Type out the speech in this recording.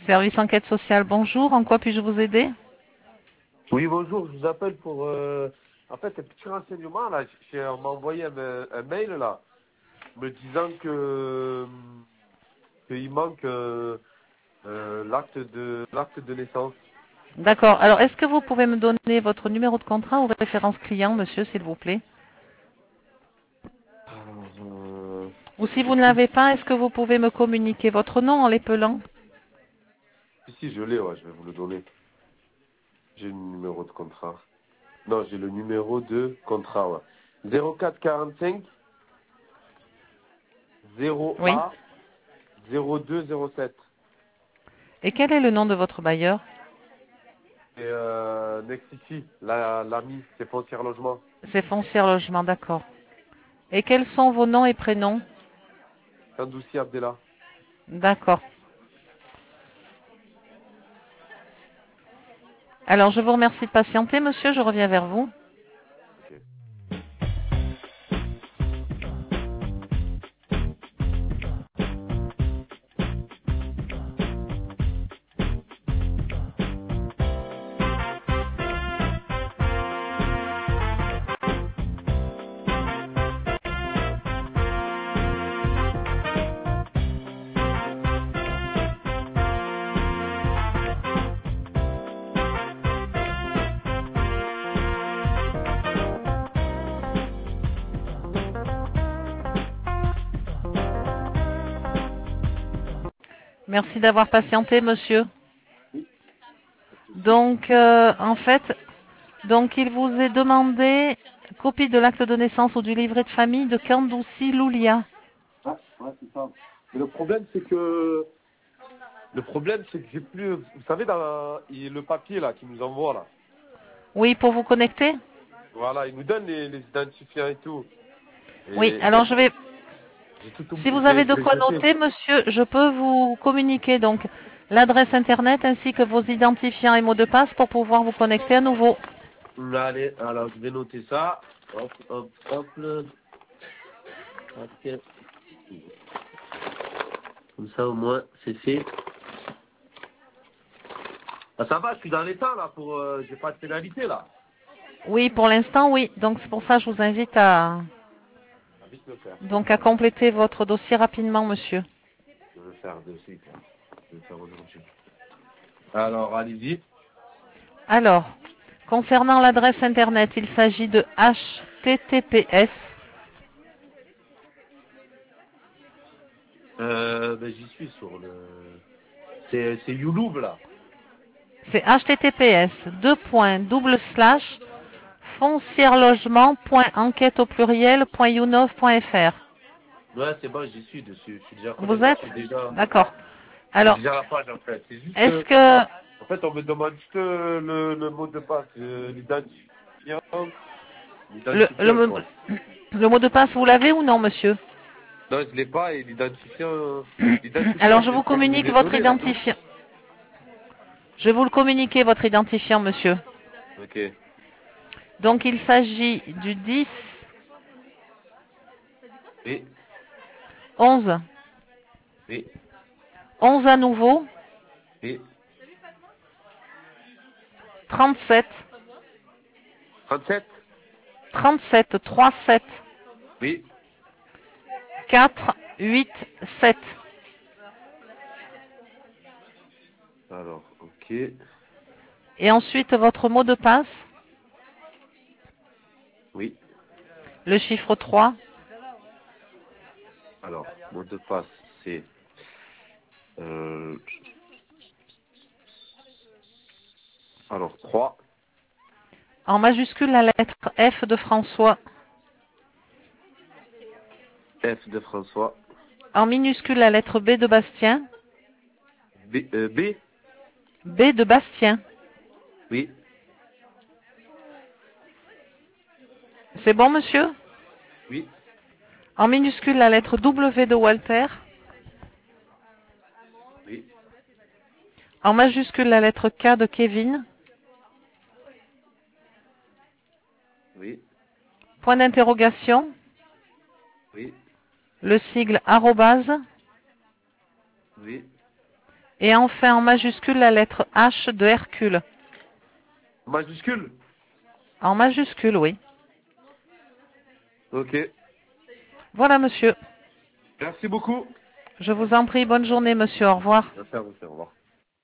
Service enquête sociale, bonjour. En quoi puis-je vous aider? Oui, bonjour, je vous appelle pour en fait un petit renseignement là. On m'a envoyé un mail là me disant que qu'il manque l'acte de naissance. D'accord. Alors, est-ce que vous pouvez me donner votre numéro de contrat ou référence client, monsieur, s'il vous plaît? Alors, Ou si j'ai vous ne plus. l'avez pas, est-ce que vous pouvez me communiquer votre nom en l'épelant? Si, je l'ai, ouais, je vais vous le donner. J'ai le numéro de contrat. Non, j'ai le numéro de contrat, ouais. 04 45 Oui. 01 02 07. Et quel est le nom de votre bailleur? Et Next City, l'ami, c'est Foncière Logement. C'est Foncière Logement, d'accord. Et quels sont vos noms et prénoms? Sandoussi Abdella. D'accord. Alors, je vous remercie de patienter, monsieur. Je reviens vers vous. Ok. Merci d'avoir patienté, monsieur. Donc, en fait, il vous est demandé copie de l'acte de naissance ou du livret de famille de Kandoussi Loulia. Ouais, c'est ça. Mais le problème, c'est que j'ai plus, vous savez, le papier là qui nous envoie là. Oui, pour vous connecter? Voilà, il nous donne les identifiants et tout. Oui, Et alors je vais... j'ai tout Si oublié, vous avez de je l'ai quoi jeté. noter, monsieur, je peux vous communiquer donc l'adresse internet ainsi que vos identifiants et mots de passe pour pouvoir vous connecter à nouveau. Allez, alors je vais noter ça. Hop, hop, hop. Ok. Comme ça au moins c'est fait. Ah, ça va, je suis dans les temps là pour, j'ai pas de pénalité là. Oui, pour l'instant, oui. Donc c'est pour ça que je vous invite à Ah, vite le faire. à compléter votre dossier rapidement, monsieur. Je vais le faire de suite. Je vais le faire aujourd'hui. Alors, allez-y. Alors, concernant l'adresse internet, il s'agit de https. Ben, j'y suis sur le. C'est Youloub là. C'est https foncierelogement.enquête au pluriel.younov.fr. Ouais, c'est bon, j'y suis dessus. Je suis déjà Vous connecté. êtes? D'accord. J'ai Alors, déjà la page en fait. C'est juste est-ce que, que en fait, on me demande juste le mot de passe, l'identifiant. le, L'identifiant, le, quoi. le mot de passe, vous l'avez ou non, monsieur? Non, je l'ai pas et l'identifiant. Alors, L'identifiant, je c'est vous ce que je communique vous ai votre donné là, non? identifiant. Je vais vous le communiquer, votre identifiant, monsieur. Ok. Donc, il s'agit du 10 Oui, 11 oui, 11 à nouveau, oui. 37 37. 37 37 Oui. 4 8 7. Alors, ok. Et ensuite, votre mot de passe, Oui. le chiffre 3. Alors, mot de passe, c'est. euh, Alors, 3. En majuscule, la lettre F de François. F de François. En minuscule, la lettre B de Bastien. B. B de Bastien. Oui. C'est bon, monsieur? Oui. En minuscule, la lettre W de Walter. Oui. En majuscule, la lettre K de Kevin. Oui. Point d'interrogation. Oui. Le sigle arrobase. Oui. Et enfin, en majuscule, la lettre H de Hercule. Majuscule? En majuscule, oui. Ok. Voilà, monsieur. Merci beaucoup. Je vous en prie, bonne journée, monsieur. Au revoir. Merci à vous, au revoir.